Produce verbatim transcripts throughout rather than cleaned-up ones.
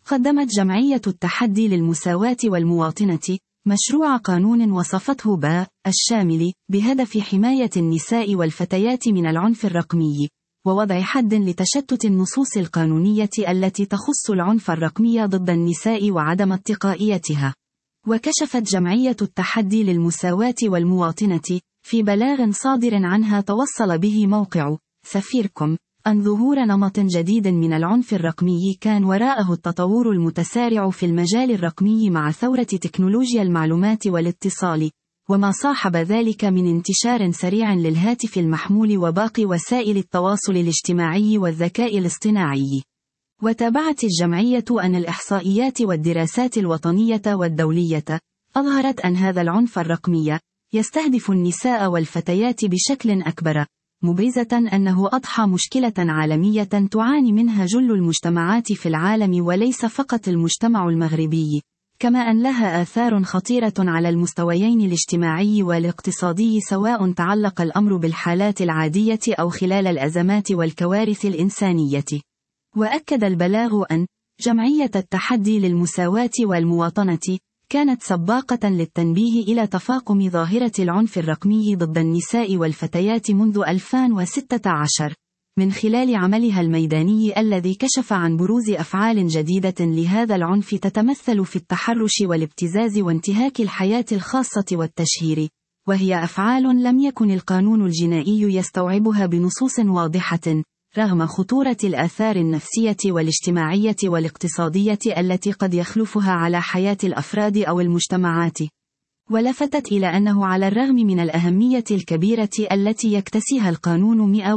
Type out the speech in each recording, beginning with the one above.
قدمت جمعية التحدي للمساواة والمواطنة مشروع قانون وصفته باء الشامل بهدف حماية النساء والفتيات من العنف الرقمي، ووضع حد لتشتت النصوص القانونية التي تخص العنف الرقمي ضد النساء وعدم اتقائيتها. وكشفت جمعية التحدي للمساواة والمواطنة في بلاغ صادر عنها توصل به موقع سفيركم أن ظهور نمط جديد من العنف الرقمي كان وراءه التطور المتسارع في المجال الرقمي مع ثورة تكنولوجيا المعلومات والاتصال، وما صاحب ذلك من انتشار سريع للهاتف المحمول وباقي وسائل التواصل الاجتماعي والذكاء الاصطناعي. وتابعت الجمعية أن الإحصائيات والدراسات الوطنية والدولية أظهرت أن هذا العنف الرقمي يستهدف النساء والفتيات بشكل أكبر، مبرزة أنه أضحى مشكلة عالمية تعاني منها جل المجتمعات في العالم وليس فقط المجتمع المغربي، كما أن لها آثار خطيرة على المستويين الاجتماعي والاقتصادي، سواء تعلق الأمر بالحالات العادية أو خلال الأزمات والكوارث الإنسانية. وأكد البلاغ أن جمعية التحدي للمساواة والمواطنة كانت سباقة للتنبيه إلى تفاقم ظاهرة العنف الرقمي ضد النساء والفتيات منذ ألفين وستة عشر، من خلال عملها الميداني الذي كشف عن بروز أفعال جديدة لهذا العنف تتمثل في التحرش والابتزاز وانتهاك الحياة الخاصة والتشهير، وهي أفعال لم يكن القانون الجنائي يستوعبها بنصوص واضحة، رغم خطورة الآثار النفسية والاجتماعية والاقتصادية التي قد يخلفها على حياة الأفراد أو المجتمعات. ولفتت إلى أنه على الرغم من الأهمية الكبيرة التي يكتسيها القانون مئة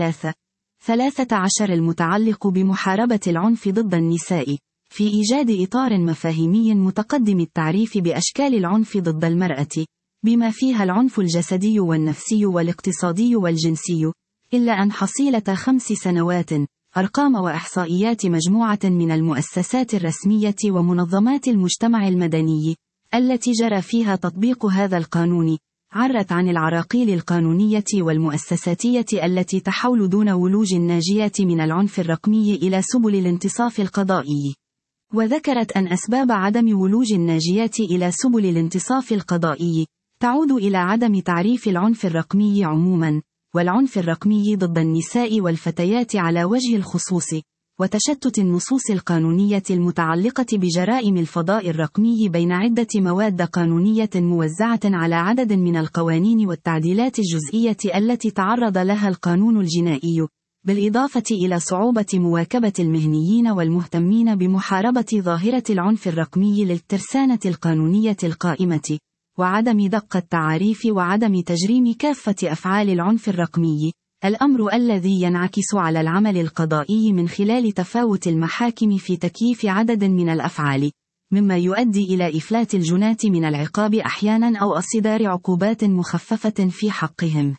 وثلاثة عشر المتعلق بمحاربة العنف ضد النساء في إيجاد إطار مفاهيمي متقدم التعريف بأشكال العنف ضد المرأة، بما فيها العنف الجسدي والنفسي والاقتصادي والجنسي، إلا أن حصيلة خمس سنوات أرقام وإحصائيات مجموعة من المؤسسات الرسمية ومنظمات المجتمع المدني التي جرى فيها تطبيق هذا القانون عرت عن العراقيل القانونية والمؤسساتية التي تحول دون ولوج الناجيات من العنف الرقمي إلى سبل الانتصاف القضائي. وذكرت أن أسباب عدم ولوج الناجيات إلى سبل الانتصاف القضائي تعود إلى عدم تعريف العنف الرقمي عموما، والعنف الرقمي ضد النساء والفتيات على وجه الخصوص، وتشتت النصوص القانونية المتعلقة بجرائم الفضاء الرقمي بين عدة مواد قانونية موزعة على عدد من القوانين والتعديلات الجزئية التي تعرض لها القانون الجنائي، بالإضافة إلى صعوبة مواكبة المهنيين والمهتمين بمحاربة ظاهرة العنف الرقمي للترسانة القانونية القائمة، وعدم دقة التعاريف وعدم تجريم كافة أفعال العنف الرقمي، الأمر الذي ينعكس على العمل القضائي من خلال تفاوت المحاكم في تكييف عدد من الأفعال، مما يؤدي إلى إفلات الجناة من العقاب أحيانا أو إصدار عقوبات مخففة في حقهم.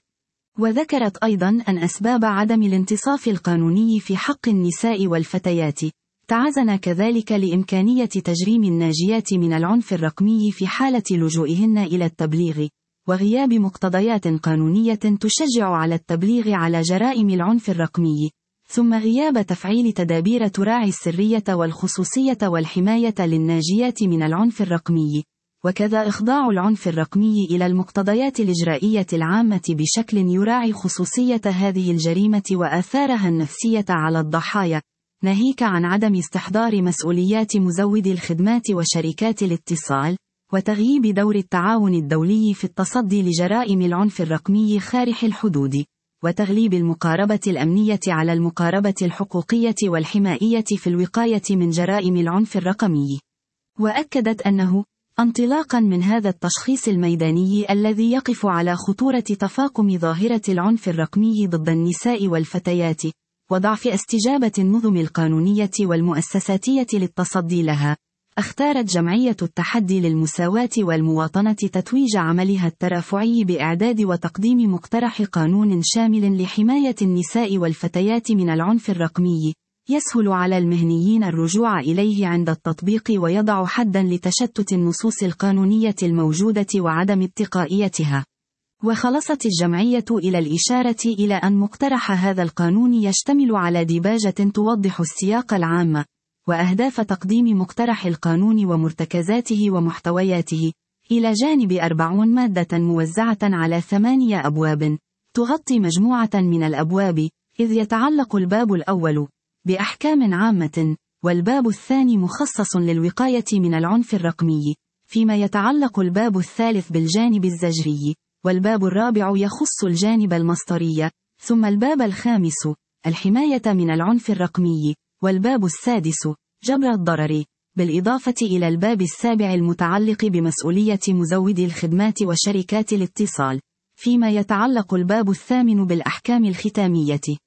وذكرت أيضا أن أسباب عدم الانتصاف القانوني في حق النساء والفتيات تعزن كذلك لإمكانية تجريم الناجيات من العنف الرقمي في حالة لجوئهن إلى التبليغ، وغياب مقتضيات قانونية تشجع على التبليغ على جرائم العنف الرقمي، ثم غياب تفعيل تدابير تراعي السرية والخصوصية والحماية للناجيات من العنف الرقمي، وكذا إخضاع العنف الرقمي إلى المقتضيات الإجرائية العامة بشكل يراعي خصوصية هذه الجريمة وآثارها النفسية على الضحايا، ناهيك عن عدم استحضار مسؤوليات مزودي الخدمات وشركات الاتصال، وتغييب دور التعاون الدولي في التصدي لجرائم العنف الرقمي خارج الحدود، وتغليب المقاربة الأمنية على المقاربة الحقوقية والحمائية في الوقاية من جرائم العنف الرقمي. وأكدت أنه انطلاقا من هذا التشخيص الميداني الذي يقف على خطورة تفاقم ظاهرة العنف الرقمي ضد النساء والفتيات، وضعف استجابة النظم القانونية والمؤسساتية للتصدي لها، اختارت جمعية التحدي للمساواة والمواطنة تتويج عملها الترافعي بإعداد وتقديم مقترح قانون شامل لحماية النساء والفتيات من العنف الرقمي، يسهل على المهنيين الرجوع إليه عند التطبيق ويضع حدًا لتشتت النصوص القانونية الموجودة وعدم اتقائيتها. وخلصت الجمعية إلى الإشارة إلى أن مقترح هذا القانون يشتمل على ديباجة توضح السياق العام، وأهداف تقديم مقترح القانون ومرتكزاته ومحتوياته، إلى جانب أربعون مادة موزعة على ثمانية أبواب، تغطي مجموعة من الأبواب، إذ يتعلق الباب الأول بأحكام عامة، والباب الثاني مخصص للوقاية من العنف الرقمي، فيما يتعلق الباب الثالث بالجانب الزجري، والباب الرابع يخص الجانب المصدري، ثم الباب الخامس الحماية من العنف الرقمي، والباب السادس جبر الضرر، بالإضافة إلى الباب السابع المتعلق بمسؤولية مزودي الخدمات وشركات الاتصال، فيما يتعلق الباب الثامن بالأحكام الختامية.